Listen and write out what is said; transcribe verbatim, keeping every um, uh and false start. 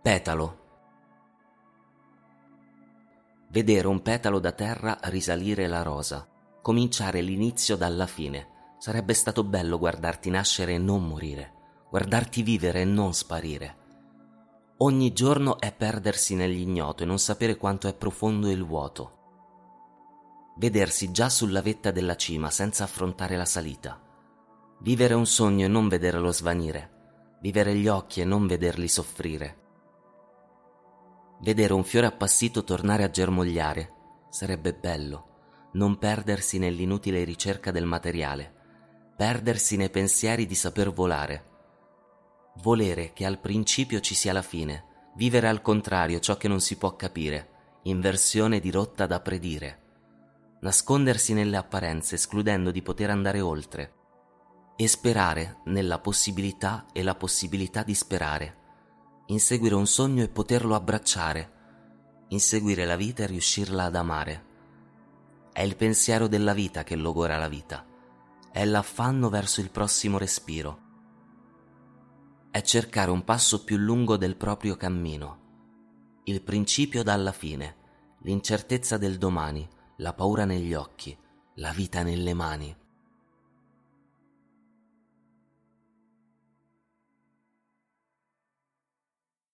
Petalo. Vedere un petalo da terra risalire la rosa, cominciare l'inizio dalla fine. Sarebbe stato bello guardarti nascere e non morire, guardarti vivere e non sparire. Ogni giorno è perdersi nell'ignoto e non sapere quanto è profondo il vuoto. Vedersi già sulla vetta della cima senza affrontare la salita. Vivere un sogno e non vederlo svanire. Vivere gli occhi e non vederli soffrire. Vedere un fiore appassito tornare a germogliare. Sarebbe bello. Non perdersi nell'inutile ricerca del materiale. Perdersi nei pensieri di saper volare. Volere che al principio ci sia la fine. Vivere al contrario ciò che non si può capire. Inversione di rotta da predire. Nascondersi nelle apparenze escludendo di poter andare oltre. E sperare nella possibilità e la possibilità di sperare. Inseguire un sogno e poterlo abbracciare. Inseguire la vita e riuscirla ad amare. È il pensiero della vita che logora la vita. È l'affanno verso il prossimo respiro. È cercare un passo più lungo del proprio cammino. Il principio dalla fine, l'incertezza del domani, la paura negli occhi, la vita nelle mani.